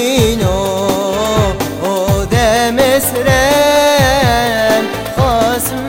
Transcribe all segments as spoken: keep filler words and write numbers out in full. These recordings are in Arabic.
دينو ودا مسران قاسم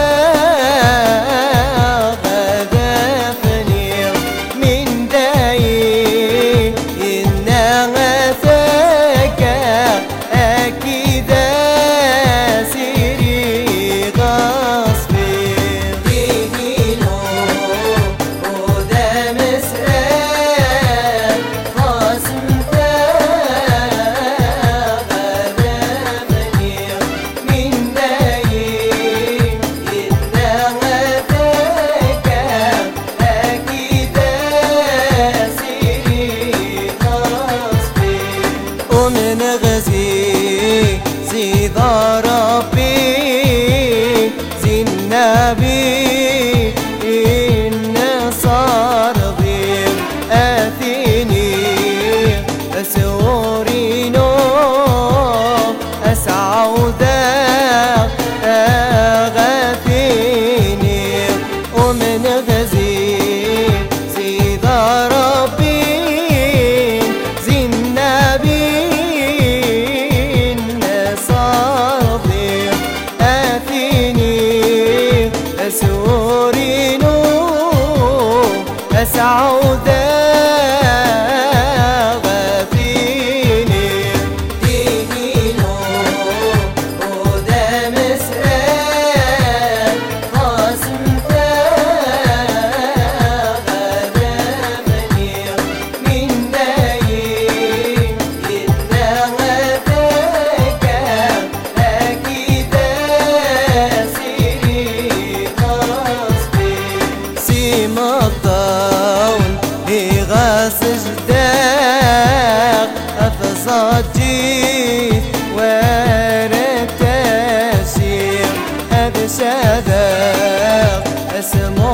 ومن غزي زيد ربي زي النبي إن صار ضيم أثيني أسورينو أسعودا أغاثيني ومن غزي زيد ربي زي النبي سورينو أسعودا غفيني دينينو ودا مسران قاسم غدامني من دايم إذا غفاك أكيد الطاون يغاس جداق أفصاجي ورد تشير أبشادق اسمه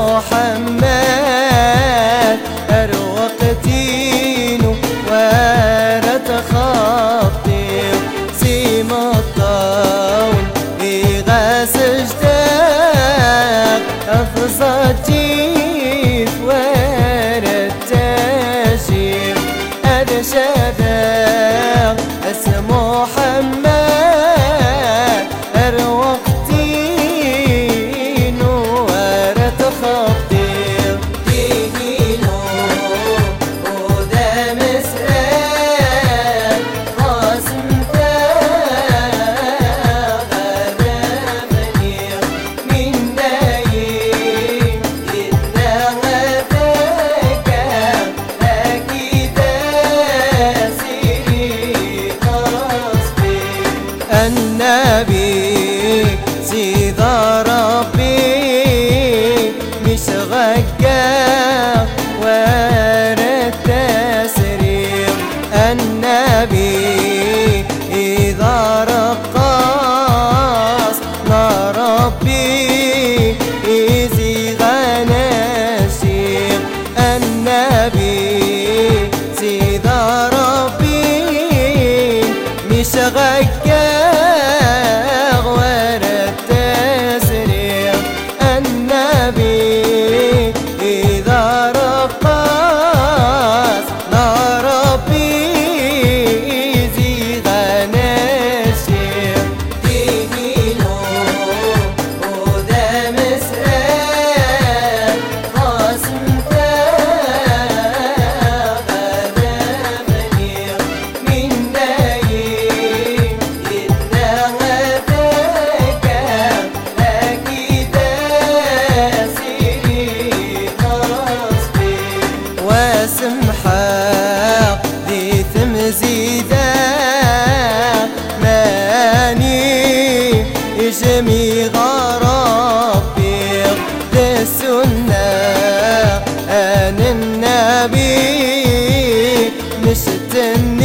محمد أروقتينو ورد خطير سيم الطاون يغاس جداق أفصاجي شذا اسمه محمد أروقتين ورد خطير دينينو ودا مسران قاسم غدامني من دايم إذا غفاك أكيد النبي سيد ربي مش غقا ورد تسرير النبي إذا رقص لا ربي إذي غناشير النبي سيد ربي مش غقا سمحة ذي تمزيدة ماني جمي غرابي للسنة أنا النبي مشتني